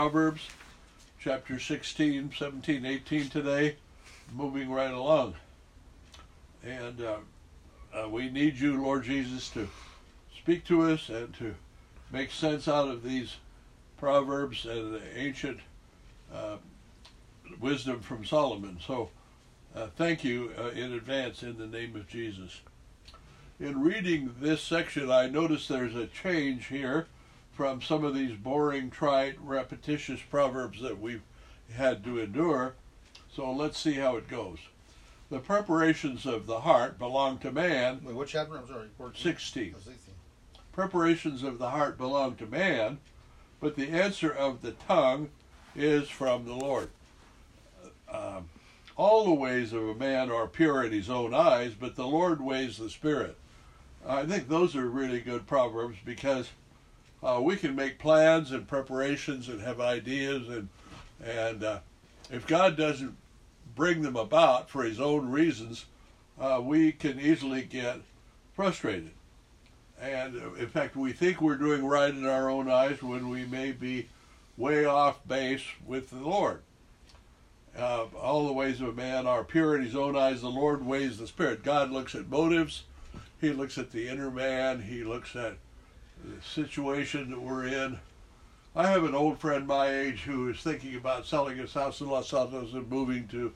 Proverbs chapter 16, 17, 18 today, moving right along. And we need you, Lord Jesus, to speak to us and to make sense out of these Proverbs and the ancient wisdom from Solomon. So thank you in advance in the name of Jesus. In reading this section, I noticed there's a change here from some of these boring, trite, repetitious proverbs that we've had to endure. So let's see how it goes. The preparations of the heart belong to man. Wait, what chapter? I'm sorry. 16. 16. Preparations of the heart belong to man, but the answer of the tongue is from the Lord. All the ways of a man are pure in his own eyes, but the Lord weighs the spirit. I think those are really good proverbs because we can make plans and preparations and have ideas, and if God doesn't bring them about for his own reasons, we can easily get frustrated. And in fact, we think we're doing right in our own eyes when we may be way off base with the Lord. All the ways of a man are pure in his own eyes. The Lord weighs the spirit. God looks at motives. He looks at the inner man. He looks at the situation that we're in. I have an old friend my age who is thinking about selling his house in Los Altos and moving to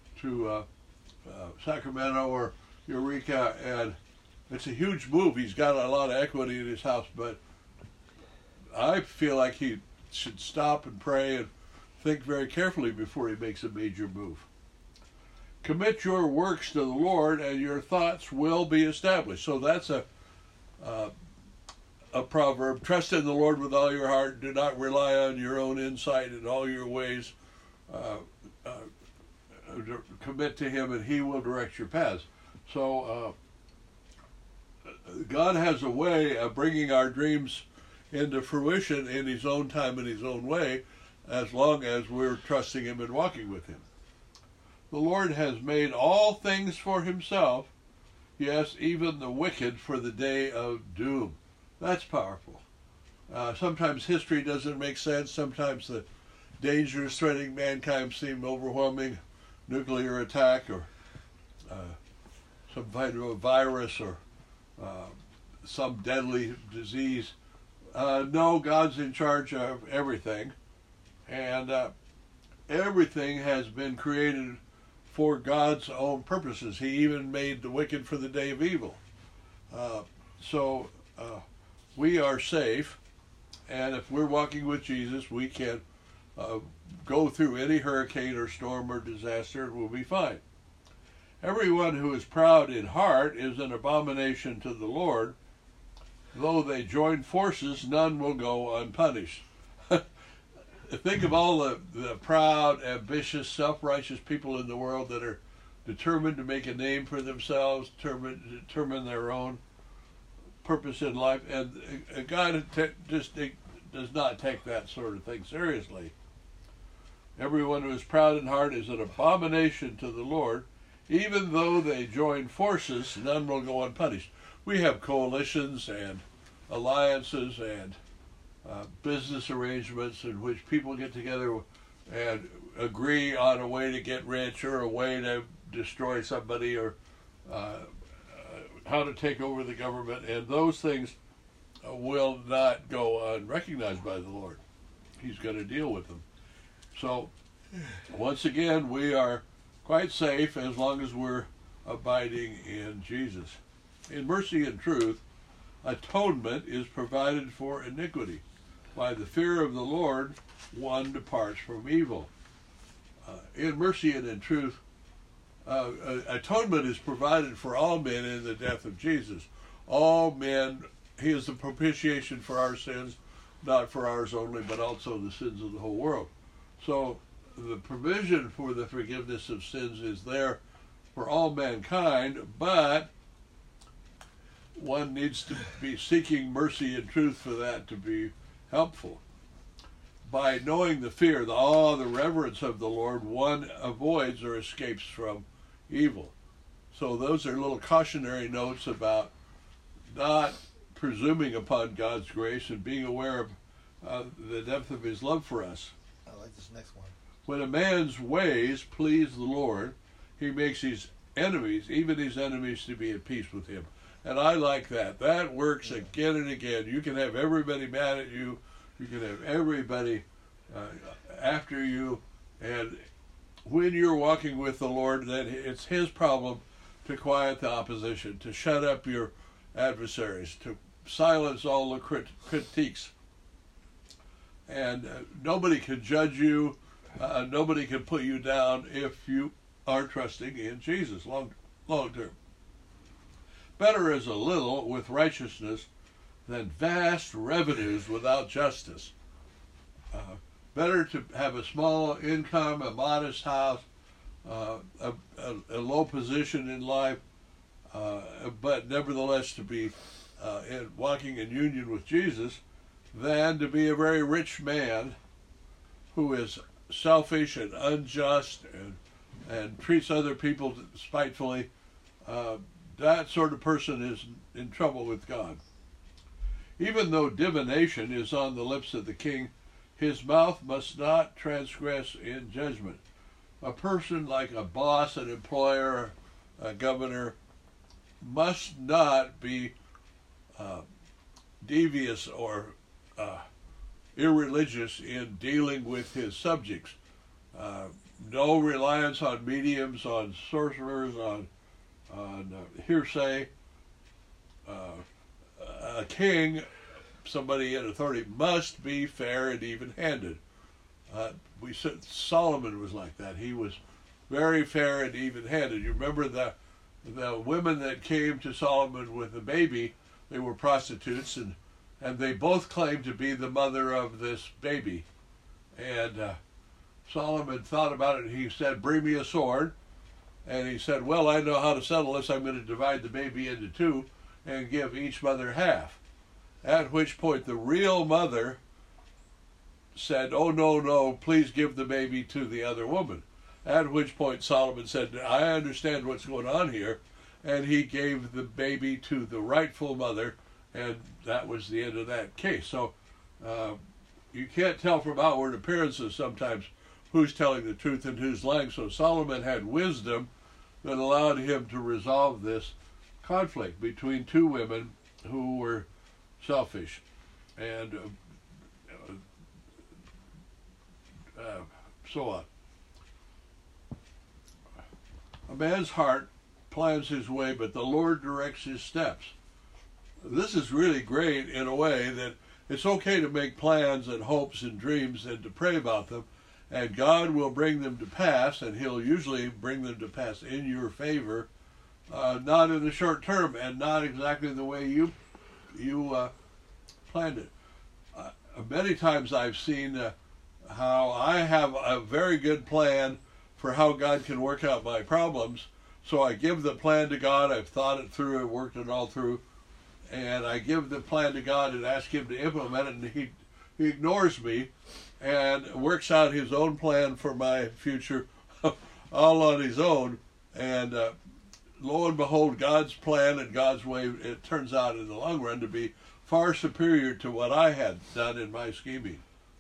Sacramento or Eureka, and it's a huge move. He's got a lot of equity in his house, but I feel like he should stop and pray and think very carefully before he makes a major move. Commit your works to the Lord, and your thoughts will be established. So that's a proverb. Trust in the Lord with all your heart. Do not rely on your own insight in all your ways. Commit to him, and he will direct your paths. So God has a way of bringing our dreams into fruition in his own time and his own way, as long as we're trusting him and walking with him. The Lord has made all things for himself, yes, even the wicked for the day of doom. That's powerful. Sometimes history doesn't make sense. Sometimes the dangers threatening mankind seem overwhelming. Nuclear attack or some kind of a virus or some deadly disease. No, God's in charge of everything. And everything has been created for God's own purposes. He even made the wicked for the day of evil. So we are safe, and if we're walking with Jesus, we can go through any hurricane or storm or disaster and we'll be fine. Everyone who is proud in heart is an abomination to the Lord. Though they join forces, none will go unpunished. Think of all the proud, ambitious, self-righteous people in the world that are determined to make a name for themselves, determine their own purpose in life, and God just does not take that sort of thing seriously. Everyone who is proud in heart is an abomination to the Lord. Even though they join forces, none will go unpunished. We have coalitions and alliances and business arrangements in which people get together and agree on a way to get rich or a way to destroy somebody or how to take over the government, and those things will not go unrecognized by the Lord. He's going to deal with them. So once again, we are quite safe as long as we're abiding in Jesus. In mercy and truth, atonement is provided for iniquity. By the fear of the Lord, one departs from evil. In mercy and in truth, atonement is provided for all men in the death of Jesus. All men, he is the propitiation for our sins, not for ours only, but also the sins of the whole world. So the provision for the forgiveness of sins is there for all mankind, but one needs to be seeking mercy and truth for that to be helpful. By knowing the fear, the awe, the reverence of the Lord, one avoids or escapes from evil. So those are little cautionary notes about not presuming upon God's grace and being aware of the depth of his love for us. I like this next one. When a man's ways please the Lord, he makes his enemies, even his enemies, to be at peace with him. And I like that. That works again and again. You can have everybody mad at you. You can have everybody after you. And when you're walking with the Lord, then it's his problem to quiet the opposition, to shut up your adversaries, to silence all the critiques. And nobody can judge you. Nobody can put you down if you are trusting in Jesus long term. Better is a little with righteousness than vast revenues without justice. Better to have a small income, a modest house, a low position in life, but nevertheless to be walking in union with Jesus, than to be a very rich man who is selfish and unjust and treats other people spitefully. That sort of person is in trouble with God. Even though divination is on the lips of the king, his mouth must not transgress in judgment. A person like a boss, an employer, a governor, must not be devious or irreligious in dealing with his subjects. No reliance on mediums, on sorcerers, on hearsay. A king, somebody in authority, must be fair and even-handed. We said Solomon was like that. He was very fair and even-handed. You remember the women that came to Solomon with the baby? They were prostitutes, and they both claimed to be the mother of this baby. And Solomon thought about it, and he said, "Bring me a sword." And he said, "Well, I know how to settle this. I'm going to divide the baby into two and give each mother half." At which point the real mother said, "Oh, no, please give the baby to the other woman." At which point Solomon said, "I understand what's going on here." And he gave the baby to the rightful mother, and that was the end of that case. So you can't tell from outward appearances sometimes who's telling the truth and who's lying. So Solomon had wisdom that allowed him to resolve this conflict between two women who were selfish and so on. A man's heart plans his way, but the Lord directs his steps. This is really great in a way that it's okay to make plans and hopes and dreams and to pray about them, and God will bring them to pass, and he'll usually bring them to pass in your favor, not in the short term and not exactly the way you planned it. Many times I've seen how I have a very good plan for how God can work out my problems, so I give the plan to God. I've thought it through, I've worked it all through, and I give the plan to God and ask him to implement it, and he ignores me and works out his own plan for my future all on his own. And lo and behold, God's plan and God's way, it turns out in the long run to be far superior to what I had done in my scheming.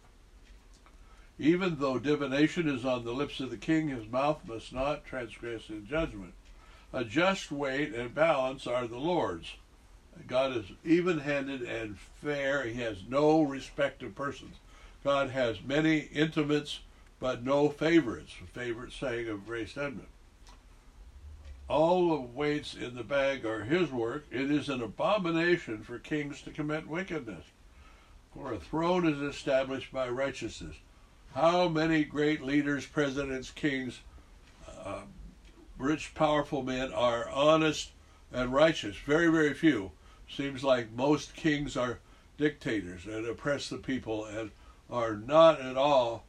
Even though divination is on the lips of the king, his mouth must not transgress in judgment. A just weight and balance are the Lord's. God is even-handed and fair. He has no respect of persons. God has many intimates, but no favorites. A favorite saying of Ray Stedman. All the weights in the bag are his work. It is an abomination for kings to commit wickedness, for a throne is established by righteousness. How many great leaders, presidents, kings, rich, powerful men are honest and righteous? Very, very few. Seems like most kings are dictators and oppress the people and are not at all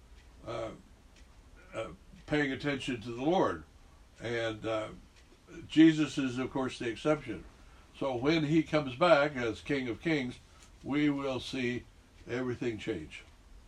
paying attention to the Lord. And Jesus is, of course, the exception. So when he comes back as King of Kings, we will see everything change.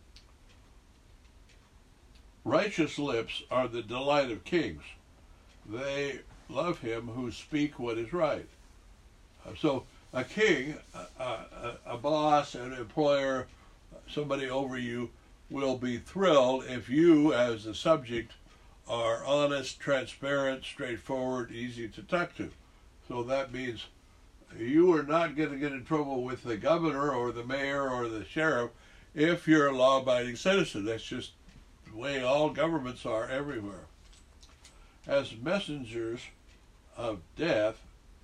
Righteous lips are the delight of kings. They love him who speak what is right. So a king, a boss, an employer, somebody over you will be thrilled if you, as the subject, are honest, transparent, straightforward, easy to talk to. So that means you are not going to get in trouble with the governor or the mayor or the sheriff if you're a law-abiding citizen. That's just the way all governments are everywhere. As messengers of death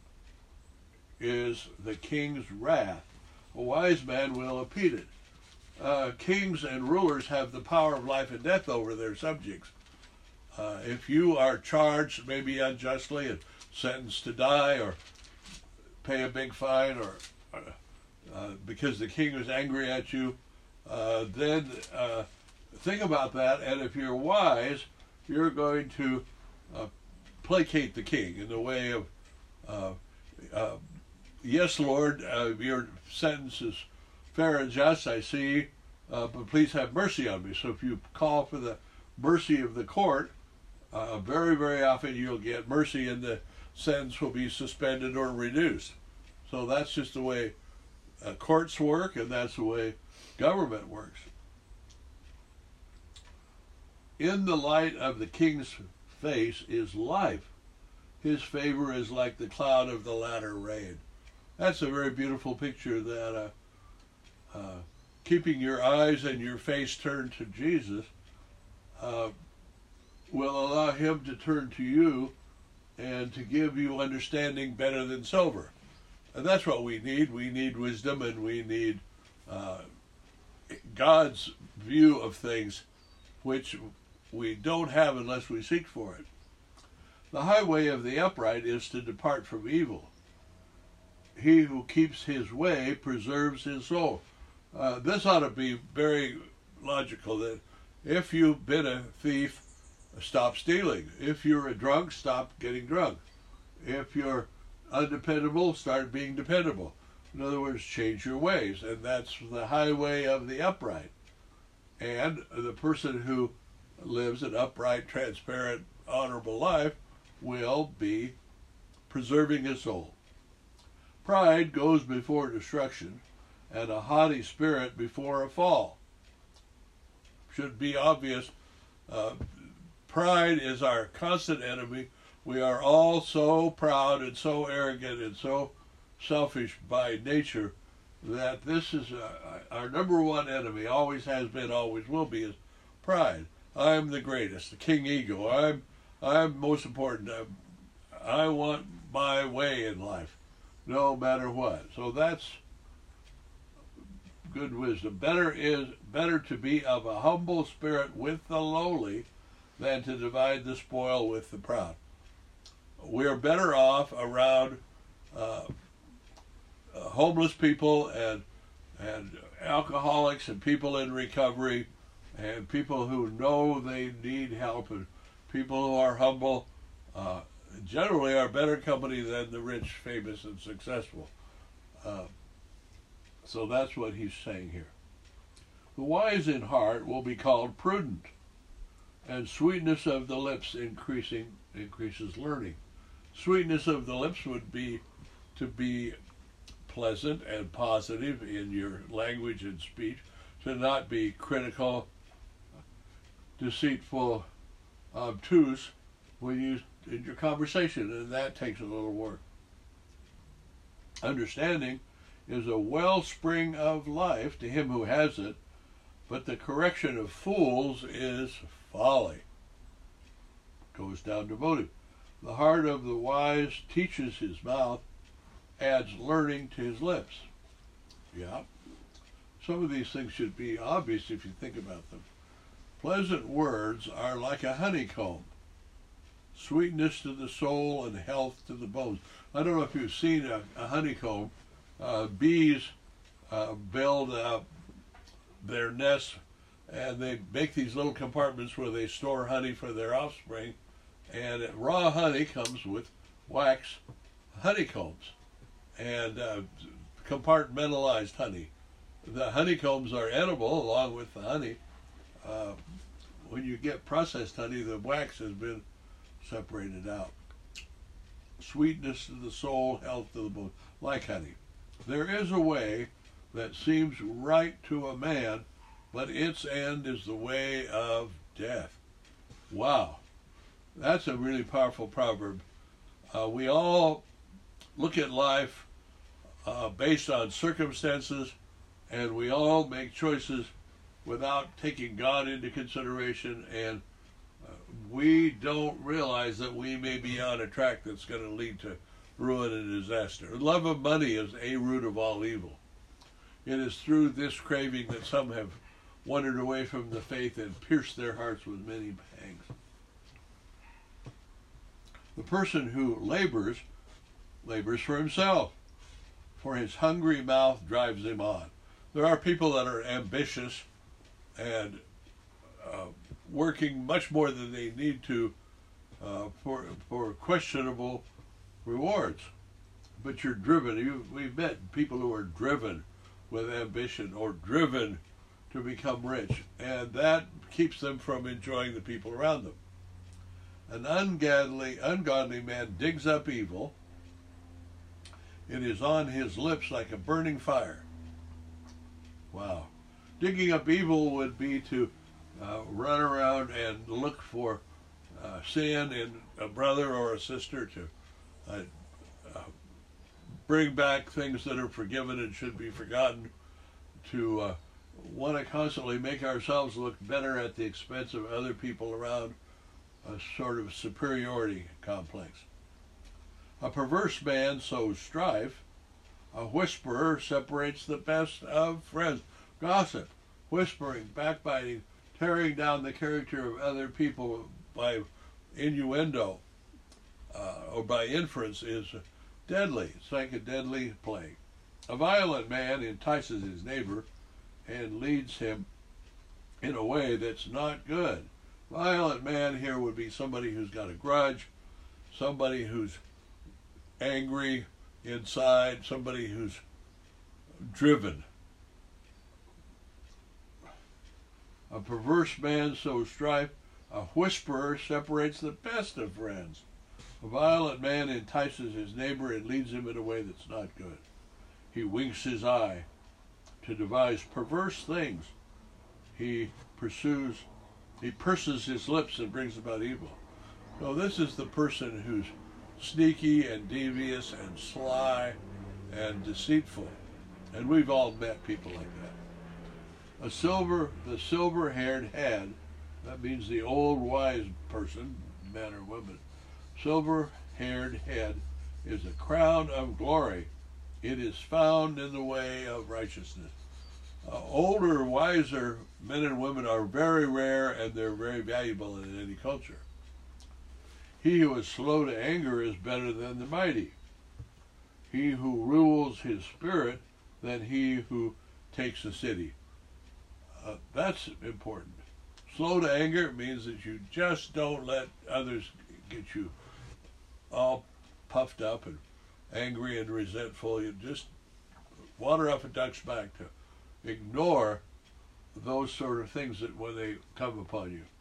is the king's wrath. A wise man will impede it. Kings and rulers have the power of life and death over their subjects. If you are charged, maybe unjustly, and sentenced to die or pay a big fine, or because the king is angry at you, then think about that. And if you're wise, you're going to placate the king in the way of, yes, Lord, your sentence is fair and just, I see, but please have mercy on me. So if you call for the mercy of the court, very, very often you'll get mercy and the sentence will be suspended or reduced. So that's just the way courts work, and that's the way government works. In the light of the king's face is life. His favor is like the cloud of the latter rain. That's a very beautiful picture, that keeping your eyes and your face turned to Jesus will allow him to turn to you and to give you understanding better than silver. And that's what we need. We need wisdom, and we need God's view of things, which we don't have unless we seek for it. The highway of the upright is to depart from evil. He who keeps his way preserves his soul. This ought to be very logical, that if you've been a thief, stop stealing. If you're a drunk, stop getting drunk. If you're undependable, start being dependable. In other words, change your ways, and that's the highway of the upright. And the person who lives an upright, transparent, honorable life will be preserving his soul. Pride goes before destruction, and a haughty spirit before a fall. Should be obvious. Pride is our constant enemy. We are all so proud and so arrogant and so selfish by nature that this is our number one enemy, always has been, always will be, is pride. I'm the greatest, the king ego. I'm most important. I want my way in life, no matter what. So that's good wisdom. Better to be of a humble spirit with the lowly than to divide the spoil with the proud. We're better off around homeless people and alcoholics and people in recovery and people who know they need help, and people who are humble generally are better company than the rich, famous, and successful. So that's what he's saying here. The wise in heart will be called prudent, and sweetness of the lips increases learning. Sweetness of the lips would be to be pleasant and positive in your language and speech, to not be critical, deceitful, obtuse in your conversation, and that takes a little work. Understanding is a wellspring of life to him who has it, but the correction of fools is folly. Goes down to motive. The heart of the wise teaches his mouth, adds learning to his lips. Yeah. Some of these things should be obvious if you think about them. Pleasant words are like a honeycomb, sweetness to the soul and health to the bones. I don't know if you've seen a honeycomb. Bees build their nests, and they make these little compartments where they store honey for their offspring, and raw honey comes with wax honeycombs and compartmentalized honey. The honeycombs are edible along with the honey. When you get processed honey, the wax has been separated out. Sweetness to the soul, health to the bone, like honey. There is a way that seems right to a man, but its end is the way of death. Wow. That's a really powerful proverb. We all look at life based on circumstances, and we all make choices without taking God into consideration, and we don't realize that we may be on a track that's going to lead to ruin and disaster. Love of money is a root of all evil. It is through this craving that some have wandered away from the faith and pierced their hearts with many pangs. The person who labors for himself, for his hungry mouth drives him on. There are people that are ambitious and working much more than they need to for questionable rewards. But you're driven. We've met people who are driven with ambition or driven to become rich, and that keeps them from enjoying the people around them. An ungodly man digs up evil. It is on his lips like a burning fire. Wow. Digging up evil would be to run around and look for sin in a brother or a sister, to bring back things that are forgiven and should be forgotten, to want to constantly make ourselves look better at the expense of other people around, a sort of superiority complex. A perverse man sows strife. A whisperer separates the best of friends. Gossip, whispering, backbiting, tearing down the character of other people by innuendo or by inference is deadly. It's like a deadly plague. A violent man entices his neighbor and leads him in a way that's not good. Violent man here would be somebody who's got a grudge, somebody who's angry inside, somebody who's driven. A perverse man sows strife. A whisperer separates the best of friends. A violent man entices his neighbor and leads him in a way that's not good. He winks his eye to devise perverse things. He purses his lips and brings about evil. So this is the person who's sneaky and devious and sly and deceitful. And we've all met people like that. The silver-haired head, that means the old wise person, man or woman. Silver-haired head is a crown of glory. It is found in the way of righteousness. Older, wiser men and women are very rare, and they're very valuable in any culture. He who is slow to anger is better than the mighty. He who rules his spirit than he who takes a city. That's important. Slow to anger means that you just don't let others get you all puffed up and angry and resentful. You just water off a duck's back to ignore those sort of things that when they come upon you.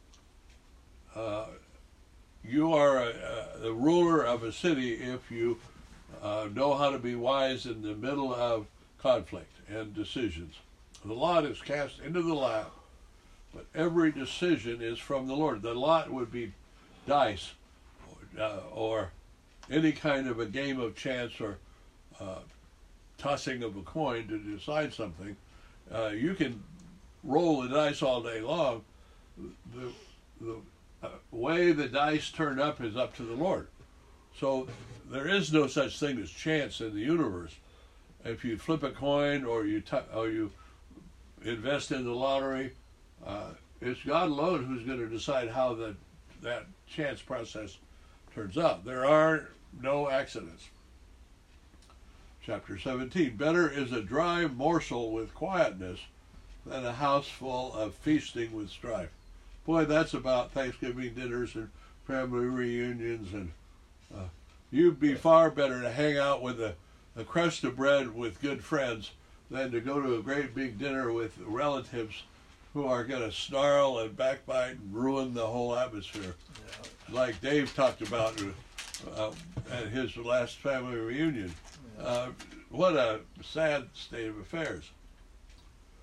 You are the ruler of a city if you know how to be wise in the middle of conflict and decisions. The lot is cast into the lap, but every decision is from the Lord. The lot would be dice or any kind of a game of chance or tossing of a coin to decide something. You can roll the dice all day long. The way the dice turn up is up to the Lord. So there is no such thing as chance in the universe. If you flip a coin or you invest in the lottery, it's God alone who's going to decide how that chance process turns out. There are no accidents. Chapter 17, better is a dry morsel with quietness than a house full of feasting with strife. Boy, that's about Thanksgiving dinners and family reunions, and you'd be far better to hang out with a crust of bread with good friends than to go to a great big dinner with relatives who are going to snarl and backbite and ruin the whole atmosphere. Yeah. Like Dave talked about at his last family reunion. What a sad state of affairs.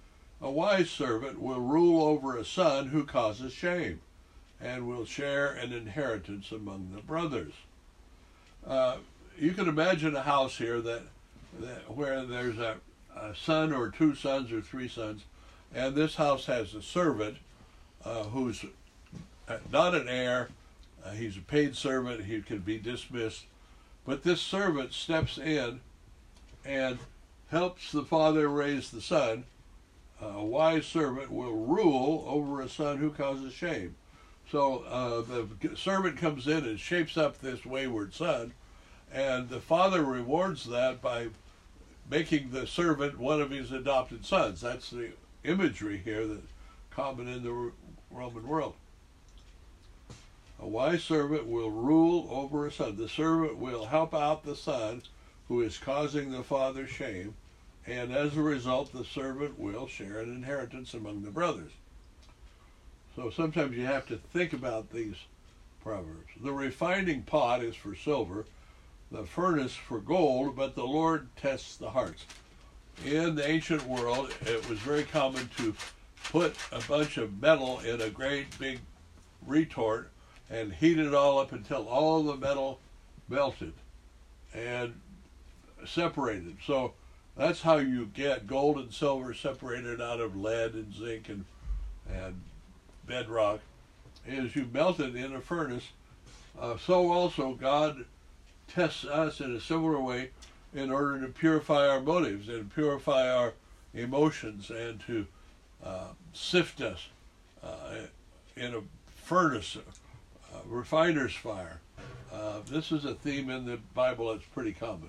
A wise servant will rule over a son who causes shame, and will share an inheritance among the brothers. You can imagine a house here where there's a son or two sons or three sons, and this house has a servant who's not an heir. He's a paid servant. He can be dismissed. But this servant steps in and helps the father raise the son. A wise servant will rule over a son who causes shame. So the servant comes in and shapes up this wayward son, and the father rewards that by making the servant one of his adopted sons. That's the imagery here that's common in the Roman world. A wise servant will rule over a son. The servant will help out the son who is causing the father shame, and as a result, the servant will share an inheritance among the brothers. So sometimes you have to think about these proverbs. The refining pot is for silver, the furnace for gold, but the Lord tests the hearts. In the ancient world, it was very common to put a bunch of metal in a great big retort and heat it all up until all the metal melted and separated. So that's how you get gold and silver separated out of lead and zinc and bedrock, is you melt it in a furnace. So also God tests us in a similar way in order to purify our motives and purify our emotions and to sift us in a furnace, refiner's fire. This is a theme in the Bible that's pretty common.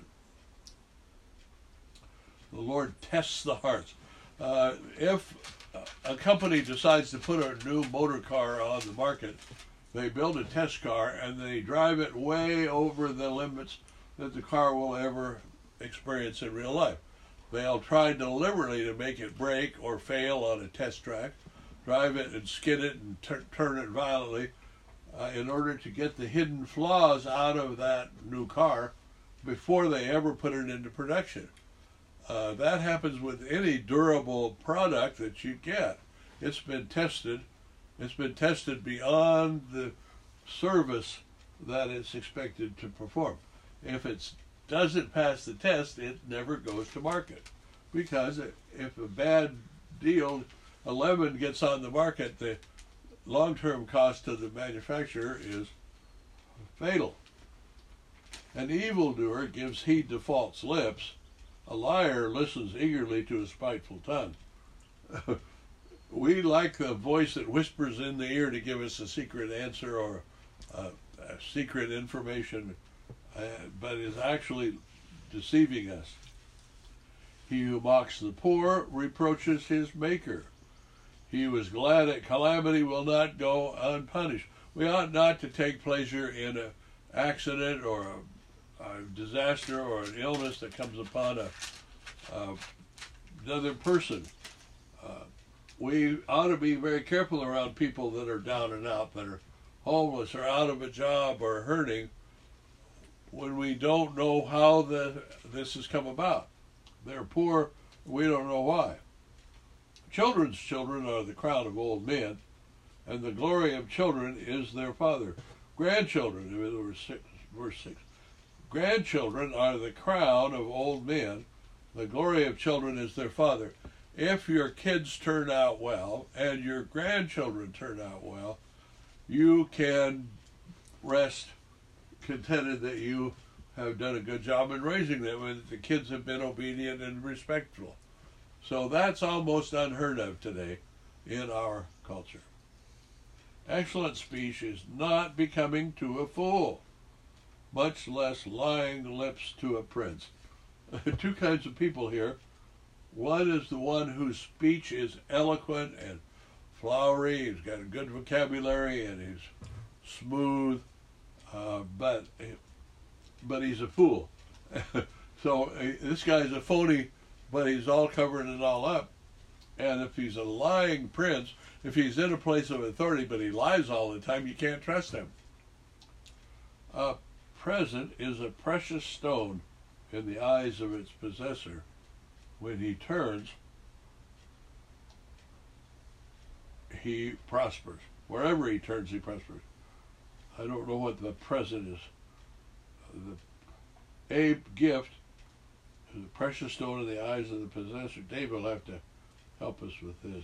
The Lord tests the hearts. If a company decides to put a new motor car on the market, they build a test car and they drive it way over the limits that the car will ever experience in real life. They'll try deliberately to make it break or fail on a test track, drive it and skid it and turn it violently in order to get the hidden flaws out of that new car before they ever put it into production. That happens with any durable product that you get. It's been tested. It's been tested beyond the service that it's expected to perform. If it doesn't pass the test, it never goes to market. Because if a bad deal, a lemon gets on the market, the long-term cost to the manufacturer is fatal. An evildoer gives heed to false lips. A liar listens eagerly to a spiteful tongue. We like the voice that whispers in the ear to give us a secret answer or a secret information, but is actually deceiving us. He who mocks the poor reproaches his maker. He who is glad at calamity will not go unpunished. We ought not to take pleasure in an accident or a disaster or an illness that comes upon another person. We ought to be very careful around people that are down and out, that are homeless or out of a job or hurting, when we don't know how this has come about. They're poor, we don't know why. Children's children are the crown of old men, and the glory of children is their father. Grandchildren, verse 6. Grandchildren are the crown of old men. The glory of children is their father. If your kids turn out well and your grandchildren turn out well, you can rest contented that you have done a good job in raising them and the kids have been obedient and respectful. So that's almost unheard of today in our culture. Excellent speech is not becoming to a fool, much less lying lips to a prince. Two kinds of people here. One is the one whose speech is eloquent and flowery. He's got a good vocabulary and he's smooth, but he's a fool. So this guy's a phony, but he's all covered and all up. And if he's a lying prince, if he's in a place of authority but he lies all the time, you can't trust him. A present is a precious stone in the eyes of its possessor. When he turns, he prospers. Wherever he turns, he prospers. I don't know what the present is. A gift is a precious stone in the eyes of the possessor. David will have to help us with this.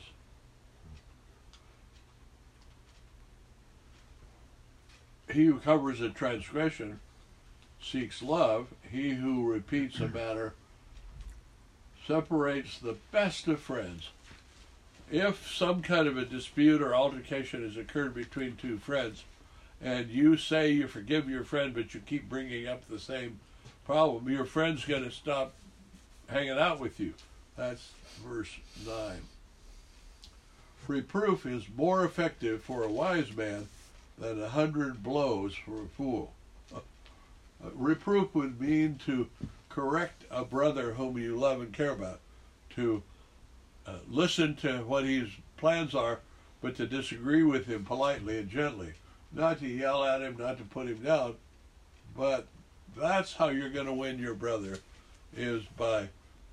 He who covers a transgression seeks love. He who repeats a matter separates the best of friends. If some kind of a dispute or altercation has occurred between two friends, and you say you forgive your friend, but you keep bringing up the same problem, your friend's going to stop hanging out with you. That's verse 9. Reproof is more effective for a wise man than 100 blows for a fool. Reproof would mean to correct a brother whom you love and care about, to listen to what his plans are, but to disagree with him politely and gently. Not to yell at him, not to put him down, but that's how you're going to win your brother, is by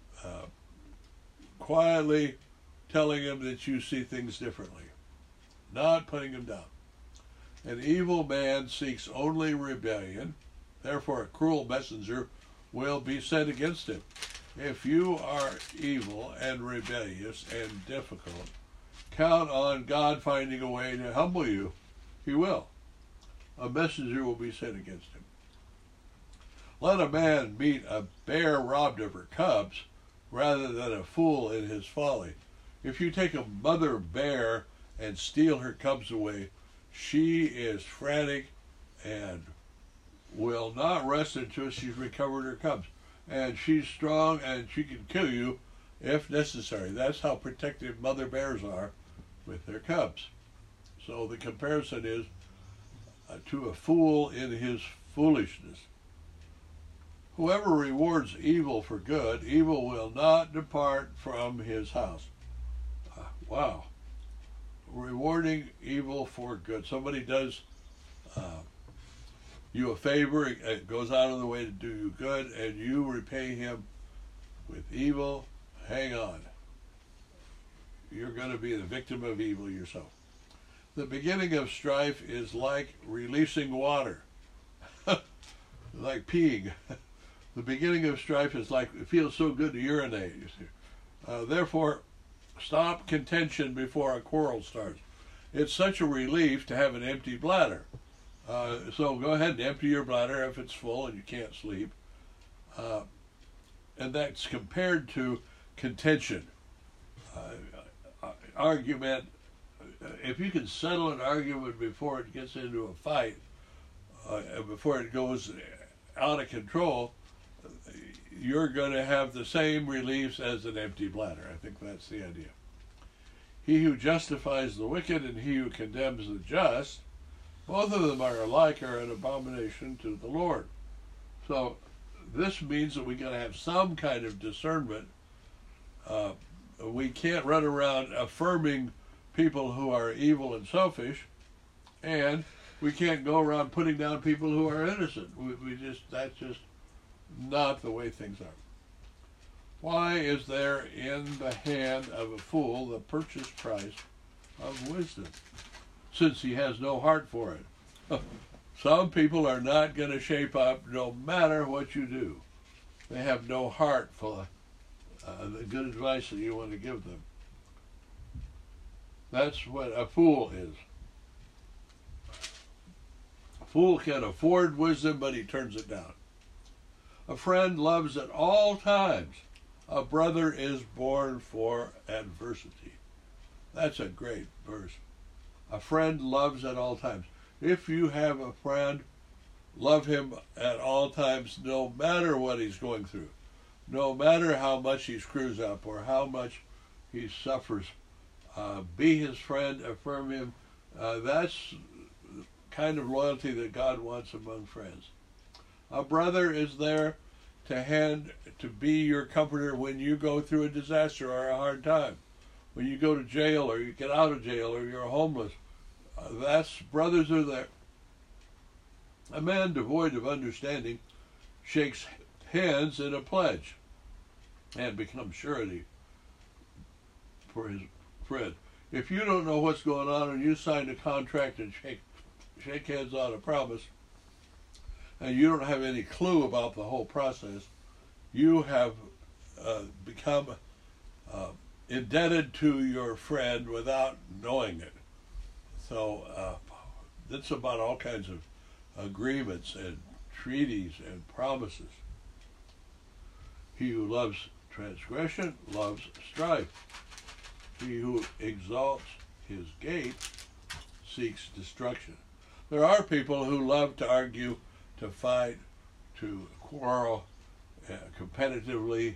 quietly telling him that you see things differently, not putting him down. An evil man seeks only rebellion, therefore a cruel messenger will be sent against him. If you are evil and rebellious and difficult, count on God finding a way to humble you. He will. A messenger will be sent against him. Let a man meet a bear robbed of her cubs rather than a fool in his folly. If you take a mother bear and steal her cubs away, she is frantic and will not rest until she's recovered her cubs. And she's strong and she can kill you if necessary. That's how protective mother bears are with their cubs. So the comparison is to a fool in his foolishness. Whoever rewards evil for good, evil will not depart from his house. Wow. Rewarding evil for good. Somebody does you a favor, it goes out of the way to do you good, and you repay him with evil. Hang on. You're going to be the victim of evil yourself. The beginning of strife is like releasing water, like peeing. The beginning of strife is like, it feels so good to urinate, you see. Therefore, stop contention before a quarrel starts. It's such a relief to have an empty bladder. So go ahead and empty your bladder if it's full and you can't sleep. And that's compared to contention. Argument. If you can settle an argument before it gets into a fight, before it goes out of control, you're going to have the same reliefs as an empty bladder. I think that's the idea. He who justifies the wicked and he who condemns the just, both of them are alike, are an abomination to the Lord. So this means that we got to have some kind of discernment. We can't run around affirming people who are evil and selfish, and we can't go around putting down people who are innocent. That's just not the way things are. Why is there in the hand of a fool the purchase price of wisdom, since he has no heart for it? Some people are not going to shape up no matter what you do. They have no heart for the good advice that you want to give them. That's what a fool is. A fool can afford wisdom, but he turns it down. A friend loves at all times. A brother is born for adversity. That's a great verse. A friend loves at all times. If you have a friend, love him at all times, no matter what he's going through. No matter how much he screws up or how much he suffers. Be his friend, affirm him. That's the kind of loyalty that God wants among friends. A brother is there to be your comforter when you go through a disaster or a hard time. When you go to jail or you get out of jail or you're homeless, brothers are there. A man devoid of understanding shakes hands in a pledge and becomes surety for his friend. If you don't know what's going on and you sign a contract and shake hands on a promise, and you don't have any clue about the whole process, you have become indebted to your friend without knowing it. So it's about all kinds of agreements and treaties and promises. He who loves transgression loves strife. He who exalts his gate seeks destruction. There are people who love to argue, to fight, to quarrel competitively.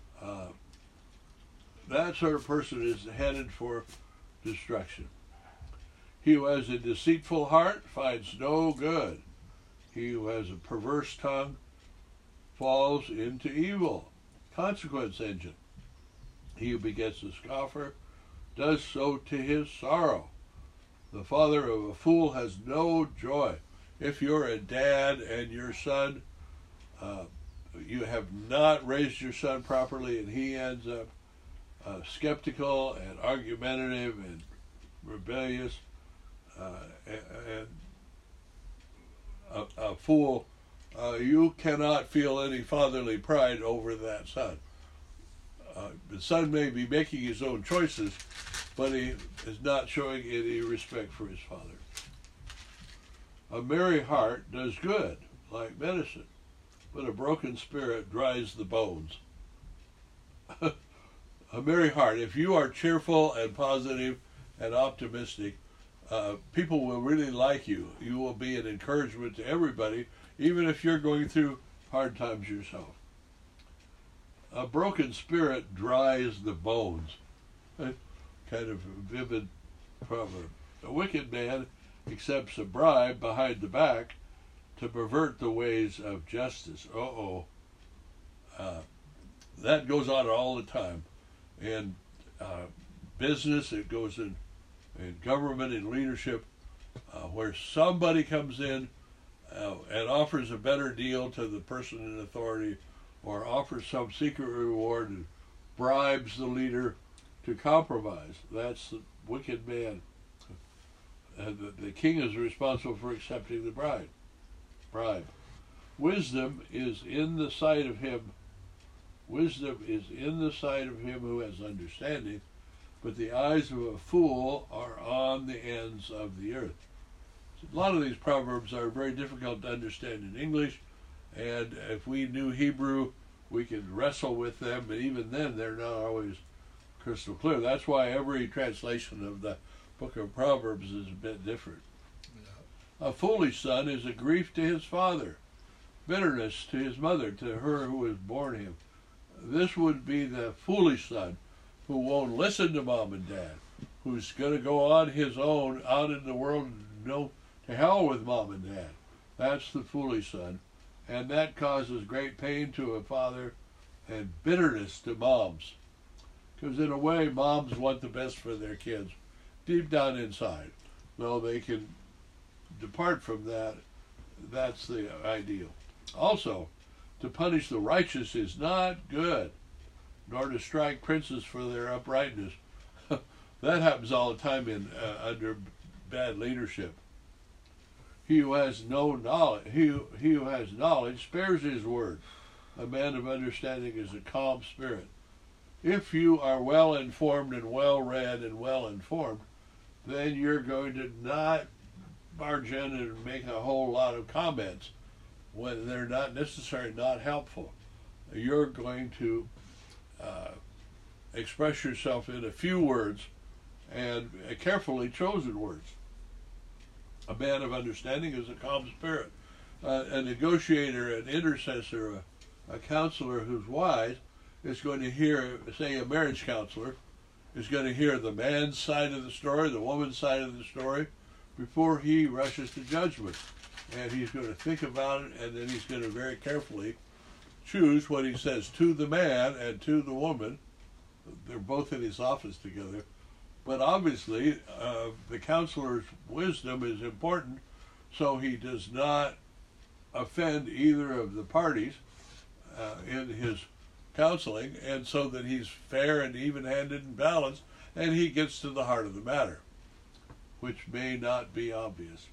That sort of person is headed for destruction. He who has a deceitful heart finds no good. He who has a perverse tongue falls into evil. Consequence engine. He who begets a scoffer does so to his sorrow. The father of a fool has no joy. If you're a dad and your son, you have not raised your son properly, and he ends up skeptical and argumentative and rebellious, and a fool, you cannot feel any fatherly pride over that son. The son may be making his own choices, but he is not showing any respect for his father. A merry heart does good, like medicine, but a broken spirit dries the bones. A merry heart, if you are cheerful and positive and optimistic, people will really like you. You will be an encouragement to everybody, even if you're going through hard times yourself. A broken spirit dries the bones. Kind of a vivid proverb. A wicked man accepts a bribe behind the back to pervert the ways of justice. That goes on all the time. In business, it goes in government and leadership, where somebody comes in and offers a better deal to the person in authority, or offers some secret reward and bribes the leader to compromise. That's the wicked man. And the king is responsible for accepting the bribe. Wisdom is in the sight of him. Wisdom is in the sight of him who has understanding, but the eyes of a fool are on the ends of the earth. So a lot of these proverbs are very difficult to understand in English, and if we knew Hebrew, we could wrestle with them, but even then they're not always crystal clear. That's why every translation of the book of Proverbs is a bit different. Yeah. A foolish son is a grief to his father, bitterness to his mother, to her who has borne him. This would be the foolish son who won't listen to mom and dad, who's going to go on his own out in the world and go to hell with mom and dad. That's the foolish son. And that causes great pain to a father and bitterness to moms. Because in a way, moms want the best for their kids, deep down inside. Though they can depart from that, that's the ideal. Also, to punish the righteous is not good, nor to strike princes for their uprightness. That happens all the time in under bad leadership. He who has no knowledge, he who has knowledge spares his word. A man of understanding is a calm spirit. If you are well informed and well read and well informed, then you're going to not barge in and make a whole lot of comments when they're not necessary, not helpful. You're going to express yourself in a few words, and carefully chosen words. A man of understanding is a calm spirit. A negotiator, an intercessor, a counselor who's wise is going to hear, say a marriage counselor, is going to hear the man's side of the story, the woman's side of the story, before he rushes to judgment. And he's going to think about it, and then he's going to very carefully choose what he says to the man and to the woman. They're both in his office together. But obviously, the counselor's wisdom is important, so he does not offend either of the parties in his counseling, and so that he's fair and even-handed and balanced, and he gets to the heart of the matter, which may not be obvious.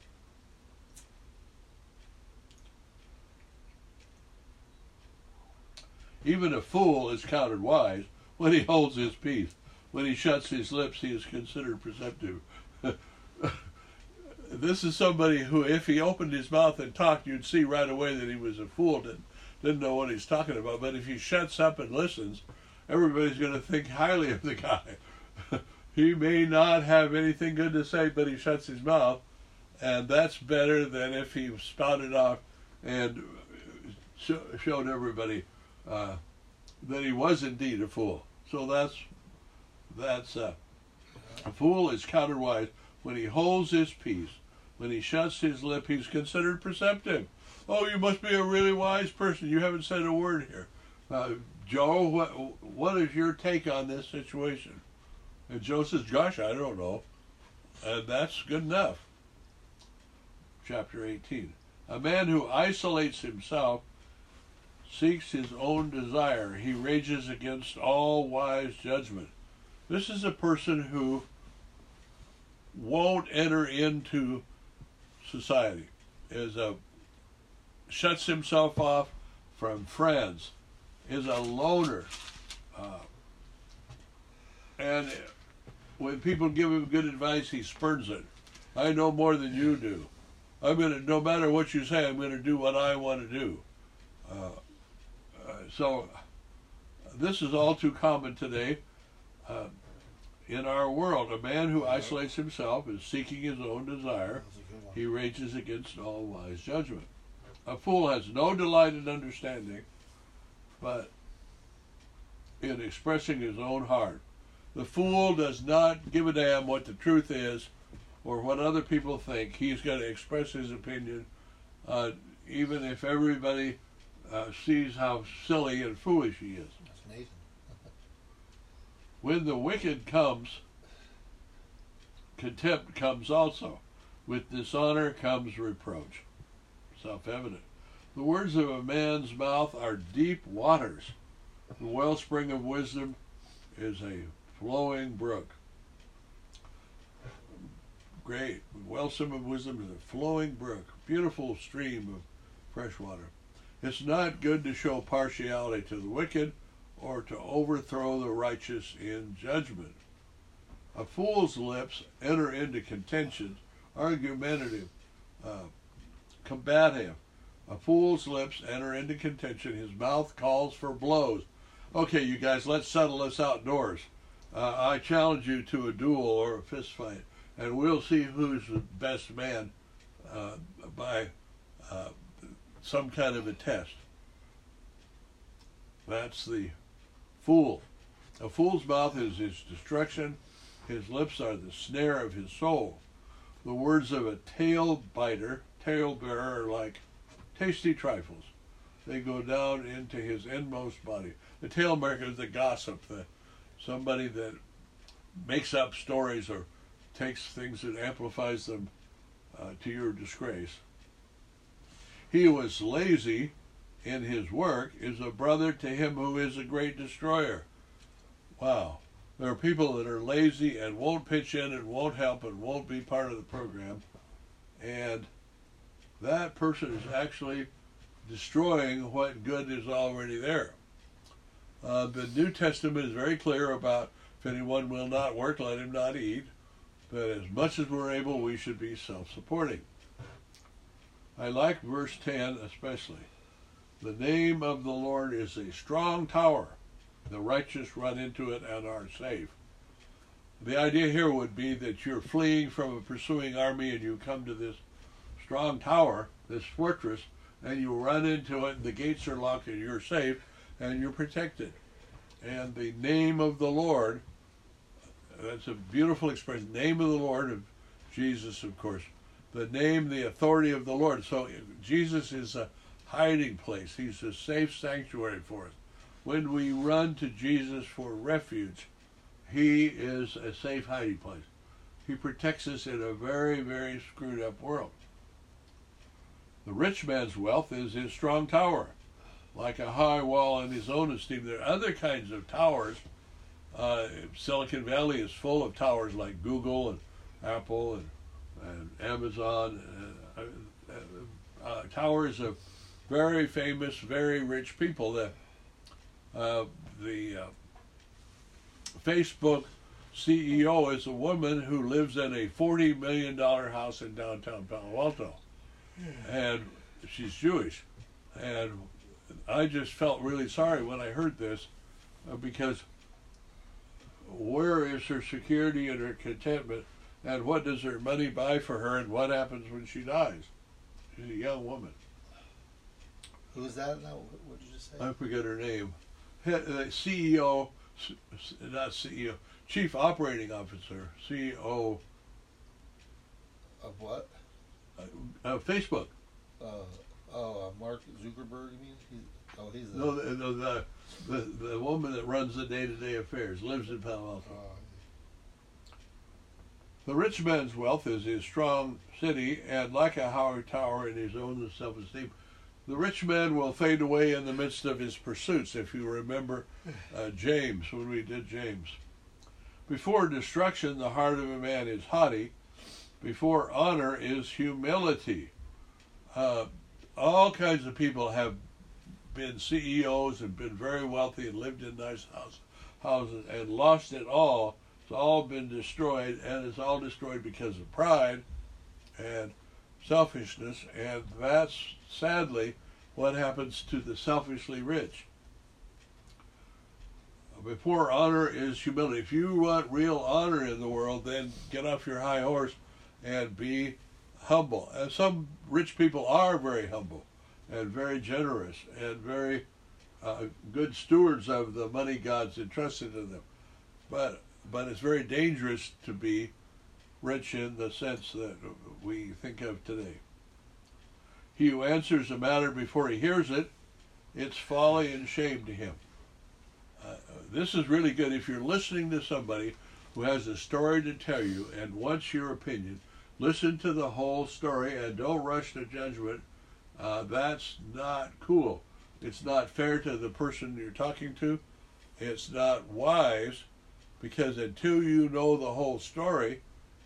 Even a fool is counted wise when he holds his peace. When he shuts his lips, he is considered perceptive. This is somebody who, if he opened his mouth and talked, you'd see right away that he was a fool, didn't know what he's talking about. But if he shuts up and listens, everybody's going to think highly of the guy. He may not have anything good to say, but he shuts his mouth, and that's better than if he spouted off and showed everybody that he was indeed a fool. So that's a fool is counted wise when he holds his peace. When he shuts his lip, he's considered perceptive. Oh, you must be a really wise person. You haven't said a word here. Joe, what is your take on this situation? And Joe says, gosh, I don't know. And that's good enough. Chapter 18. A man who isolates himself seeks his own desire. He rages against all wise judgment. This is a person who won't enter into society, shuts himself off from friends, is a loner, and when people give him good advice, he spurns it. I know more than you do. No matter what you say, I'm going to do what I want to do. So this is all too common today in our world. A man who isolates himself is seeking his own desire. He rages against all wise judgment. A fool has no delight in understanding, but in expressing his own heart. The fool does not give a damn what the truth is or what other people think. He's going to express his opinion, even if everybody sees how silly and foolish he is. That's amazing. When the wicked comes, contempt comes also. With dishonor comes reproach. Self-evident. The words of a man's mouth are deep waters. The wellspring of wisdom is a flowing brook. Great. The wellspring of wisdom is a flowing brook. Beautiful stream of fresh water. It's not good to show partiality to the wicked or to overthrow the righteous in judgment. A fool's lips enter into contentions, argumentative, combative. A fool's lips enter into contention. His mouth calls for blows. Okay, you guys, let's settle this outdoors. I challenge you to a duel or a fist fight, and we'll see who's the best man by some kind of a test. That's the fool. A fool's mouth is his destruction. His lips are the snare of his soul. The words of a tale-bearer are like tasty trifles. They go down into his inmost body. The tale-bearer is the gossip, somebody that makes up stories or takes things and amplifies them to your disgrace. He who is lazy in his work is a brother to him who is a great destroyer. Wow. There are people that are lazy and won't pitch in and won't help and won't be part of the program. And that person is actually destroying what good is already there. The New Testament is very clear about if anyone will not work, let him not eat. But as much as we're able, we should be self-supporting. I like verse 10 especially. The name of the Lord is a strong tower. The righteous run into it and are safe. The idea here would be that you're fleeing from a pursuing army and you come to this strong tower, this fortress, and you run into it, and the gates are locked and you're safe and you're protected. And the name of the Lord, that's a beautiful expression, name of the Lord, of Jesus, of course. The name, the authority of the Lord. So Jesus is a hiding place. He's a safe sanctuary for us. When we run to Jesus for refuge, he is a safe hiding place. He protects us in a very, very screwed up world. The rich man's wealth is his strong tower, like a high wall in his own esteem. There are other kinds of towers Silicon Valley is full of towers like Google and Apple and Amazon, towers of very famous, very rich people. That the Facebook CEO is a woman who lives in a $40 million house in downtown Palo Alto, and she's Jewish. And I just felt really sorry when I heard this, because where is her security and her contentment, and what does her money buy for her, and what happens when she dies? She's a young woman. Who's that now? What did you say? I forget her name. CEO, not CEO, Chief Operating Officer, CEO of what? Facebook. Mark Zuckerberg, you mean? He's the... No, the woman that runs the day-to-day affairs, lives in Palo Alto. The rich man's wealth is his strong city, and like a high tower in his own self-esteem, the rich man will fade away in the midst of his pursuits. If you remember James, when we did James. Before destruction, the heart of a man is haughty. Before honor is humility. All kinds of people have been CEOs and been very wealthy and lived in nice houses and lost it all. It's all been destroyed, and it's all destroyed because of pride and selfishness, and that's sadly what happens to the selfishly rich. Before honor is humility. If you want real honor in the world, then get off your high horse and be humble. And some rich people are very humble and very generous and very good stewards of the money God's entrusted to them. But it's very dangerous to be rich in the sense that we think of today. He who answers a matter before he hears it, it's folly and shame to him. This is really good. If you're listening to somebody who has a story to tell you and wants your opinion, listen to the whole story and don't rush to judgment. That's not cool. It's not fair to the person you're talking to. It's not wise, because until you know the whole story,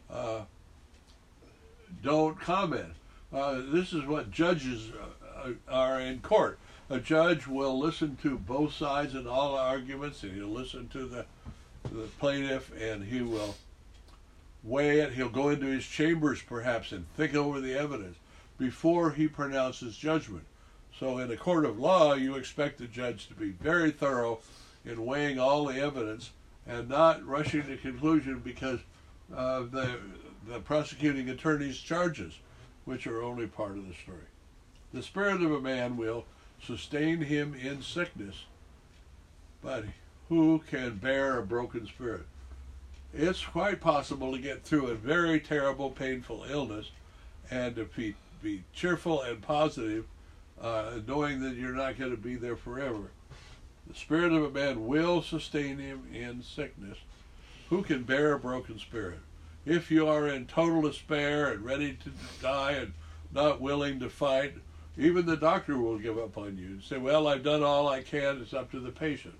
don't comment. This is what judges are in court. A judge will listen to both sides and all arguments, and he'll listen to the plaintiff, and he will weigh it. He'll go into his chambers perhaps and think over the evidence before he pronounces judgment. So in a court of law, you expect the judge to be very thorough in weighing all the evidence and not rushing to conclusion because of the prosecuting attorney's charges, which are only part of the story. The spirit of a man will sustain him in sickness, but who can bear a broken spirit? It's quite possible to get through a very terrible, painful illness and to be cheerful and positive, knowing that you're not going to be there forever. The spirit of a man will sustain him in sickness. Who can bear a broken spirit? If you are in total despair and ready to die and not willing to fight, even the doctor will give up on you and say, well, I've done all I can, it's up to the patient.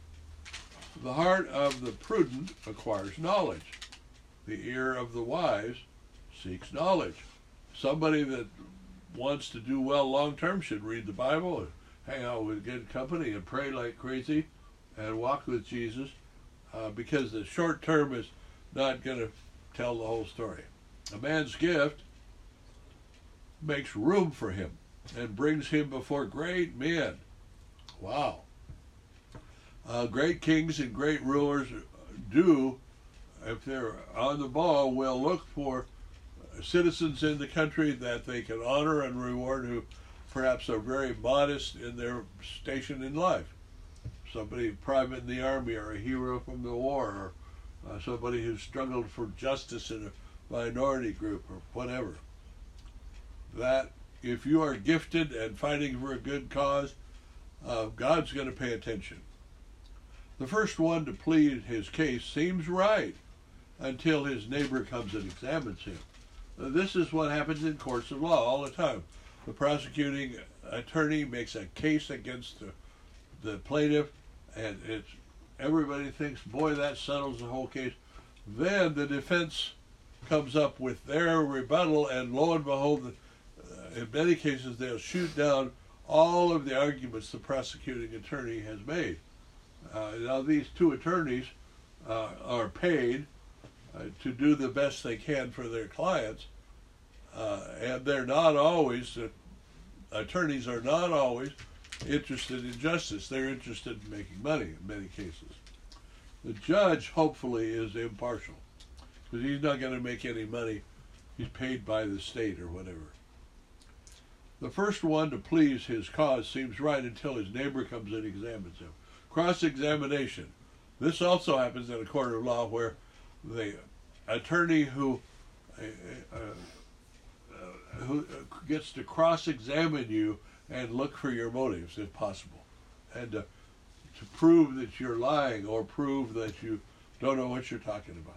The heart of the prudent acquires knowledge. The ear of the wise seeks knowledge. Somebody that wants to do well long term should read the Bible and hang out with good company and pray like crazy and walk with Jesus, because the short term is not going to tell the whole story. A man's gift makes room for him and brings him before great men. Wow. Great kings and great rulers do, if they're on the ball, will look for citizens in the country that they can honor and reward who perhaps are very modest in their station in life. Somebody private in the army or a hero from the war, or somebody who struggled for justice in a minority group or whatever. That if you are gifted and fighting for a good cause, God's going to pay attention. The first one to plead his case seems right until his neighbor comes and examines him. This is what happens in courts of law all the time. The prosecuting attorney makes a case against the plaintiff, and everybody thinks, boy, that settles the whole case. Then the defense comes up with their rebuttal, and lo and behold, in many cases they'll shoot down all of the arguments the prosecuting attorney has made. Now these two attorneys are paid to do the best they can for their clients, and they're not always, attorneys are not always interested in justice. They're interested in making money in many cases. The judge, hopefully, is impartial, because he's not going to make any money. He's paid by the state or whatever. The first one to please his cause seems right until his neighbor comes and examines him. Cross-examination. This also happens in a court of law, where the attorney who gets to cross-examine you and look for your motives, if possible, and to prove that you're lying or prove that you don't know what you're talking about.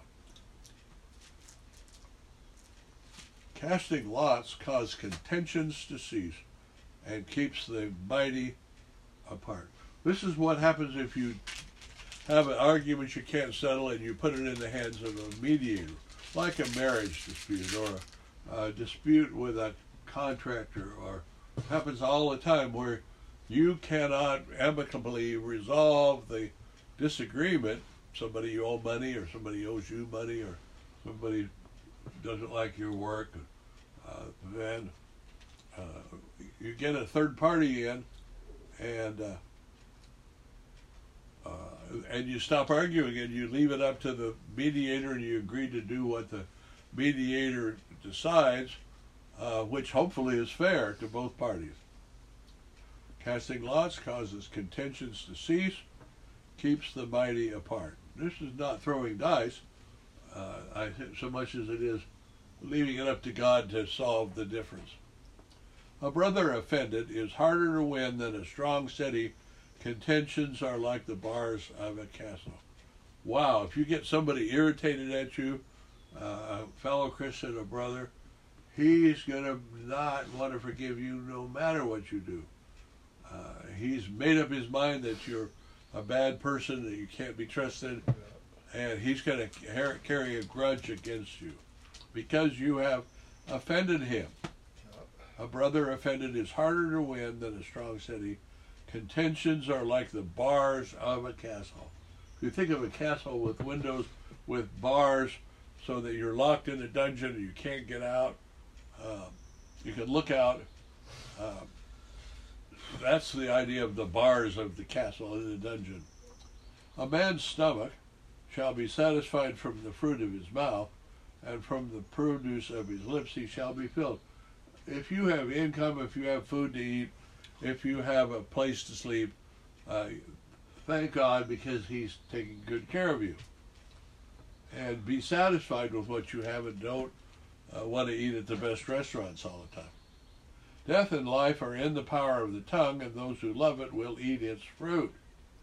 Casting lots causes contentions to cease and keeps the mighty apart. This is what happens if you have an argument you can't settle and you put it in the hands of a mediator, like a marriage dispute or a dispute with a contractor, or happens all the time where you cannot amicably resolve the disagreement. Somebody you owe money, or somebody owes you money, or somebody doesn't like your work, then you get a third party in, and you stop arguing and you leave it up to the mediator, and you agree to do what the mediator decides, which hopefully is fair to both parties. Casting lots causes contentions to cease, keeps the mighty apart. This is not throwing dice, I think, so much as it is leaving it up to God to solve the difference. A brother offended is harder to win than a strong city. Contentions are like the bars of a castle. Wow, if you get somebody irritated at you, a fellow Christian, a brother, he's going to not want to forgive you no matter what you do. He's made up his mind that you're a bad person, that you can't be trusted, and he's going to carry a grudge against you because you have offended him. A brother offended is harder to win than a strong city. Contentions are like the bars of a castle. If you think of a castle with windows with bars so that you're locked in a dungeon and you can't get out, you can look out. That's the idea of the bars of the castle in the dungeon. A man's stomach shall be satisfied from the fruit of his mouth, and from the produce of his lips he shall be filled. If you have income, if you have food to eat, if you have a place to sleep, thank God, because he's taking good care of you. And be satisfied with what you have, and don't want to eat at the best restaurants all the time. Death and life are in the power of the tongue, and those who love it will eat its fruit.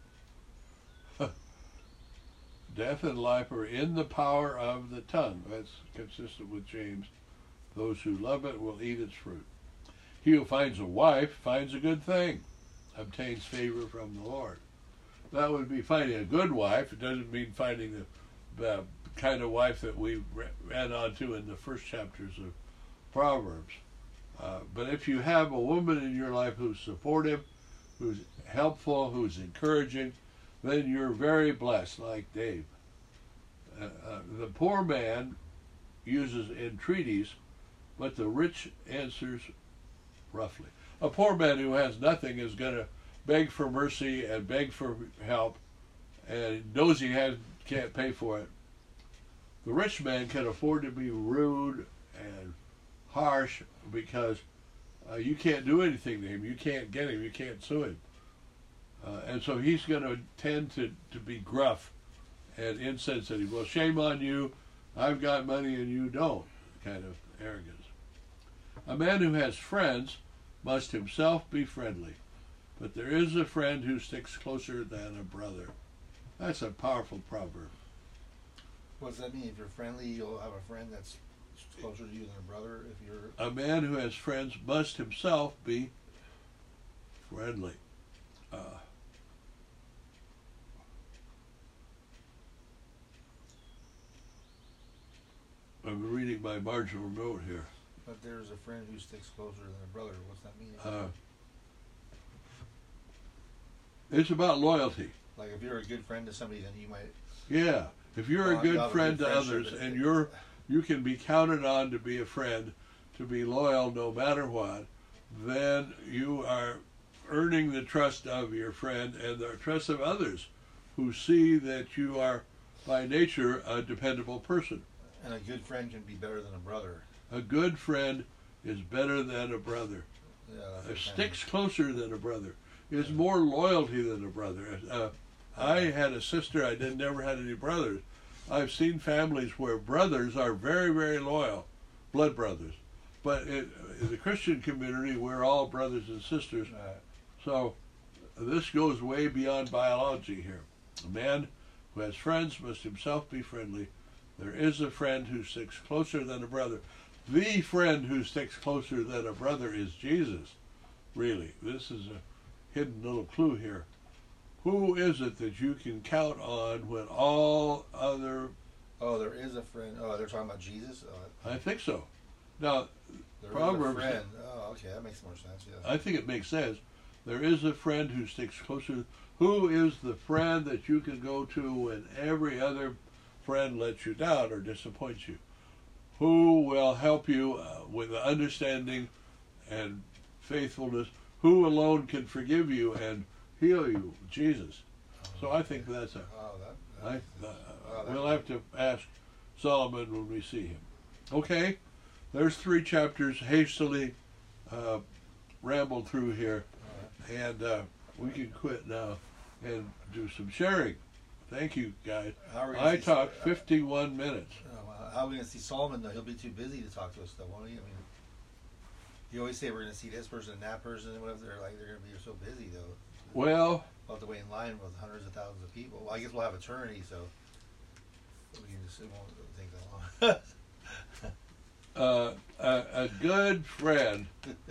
Death and life are in the power of the tongue. That's consistent with James. Those who love it will eat its fruit. He who finds a wife finds a good thing, obtains favor from the Lord. That would be finding a good wife. It doesn't mean finding the kind of wife that we ran onto in the first chapters of Proverbs. But if you have a woman in your life who's supportive, who's helpful, who's encouraging, then you're very blessed, like Dave. The poor man uses entreaties, but the rich answers roughly. A poor man who has nothing is going to beg for mercy and beg for help, and knows he can't pay for it. The rich man can afford to be rude and harsh because you can't do anything to him. You can't get him. You can't sue him. And so he's going to tend to be gruff and insensitive. Well, shame on you. I've got money and you don't. Kind of arrogance. A man who has friends must himself be friendly, but there is a friend who sticks closer than a brother. That's a powerful proverb. What does that mean? If you're friendly, you'll have a friend that's closer to you than a brother. If you're a man who has friends must himself be friendly. I'm reading my marginal note here. But there's a friend who sticks closer than a brother. What's that mean? It's about loyalty. Like if you're a good friend to somebody, then you might. Yeah, if you're a good friend to friendship, others, and you can be counted on to be a friend, to be loyal no matter what, then you are earning the trust of your friend and the trust of others who see that you are by nature a dependable person. And a good friend can be better than a brother. A good friend is better than a brother. Yeah, Sticks closer than a brother. Is more loyalty than a brother. I had a sister. I never had any brothers. I've seen families where brothers are very, very loyal, blood brothers. But in the Christian community, we're all brothers and sisters. Right. So this goes way beyond biology here. A man who has friends must himself be friendly. There is a friend who sticks closer than a brother. The friend who sticks closer than a brother is Jesus. Really, this is a hidden little clue here. Who is it that you can count on when all other... Oh, there is a friend. Oh, they're talking about Jesus? I think so. Now, there Proverbs... is a friend. Oh, okay, that makes more sense, yeah. I think it makes sense. There is a friend who sticks closer. Who is the friend that you can go to when every other friend lets you down or disappoints you? Who will help you with understanding and faithfulness? Who alone can forgive you and heal you? Jesus. So I think that's a... we'll have to ask Solomon when we see him. Okay, there's 3 chapters hastily rambled through here, and we can quit now and do some sharing. Thank you, guys. I talked 51 minutes. How are we going to see Solomon, though? He'll be too busy to talk to us, though, won't he? I mean, you always say we're going to see this person and that person and whatever. They're going to be so busy, though. Well, we'll have to wait in line with hundreds of thousands of people. Well, I guess we'll have eternity, so we can just, it won't take that long. A good friend.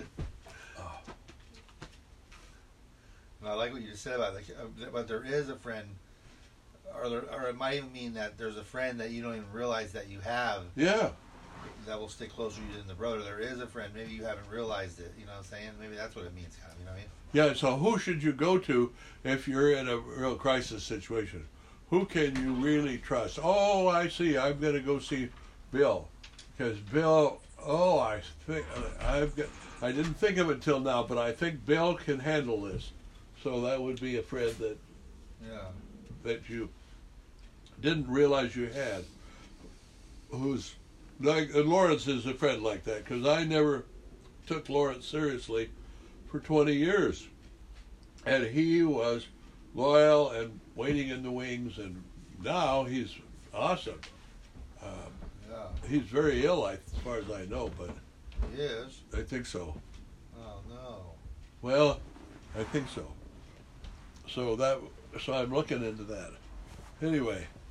I like what you just said about but there is a friend, or it might even mean that there's a friend that you don't even realize that you have. Yeah. That will stick closer to you than the brother. There is a friend. Maybe you haven't realized it. You know what I'm saying? Maybe that's what it means, kind of. You know what I mean? Yeah. So who should you go to if you're in a real crisis situation? Who can you really trust? Oh, I see. I'm going to go see Bill, because Bill. Oh, I didn't think of it until now, but I think Bill can handle this. So that would be a friend that you didn't realize you had. Who's like Lawrence is a friend like that, because I never took Lawrence seriously for 20 years, and he was loyal and waiting in the wings, and now he's awesome. He's very ill, as far as I know, but he is. I think so. Oh no. Well, I think so. So I'm looking into that. Anyway,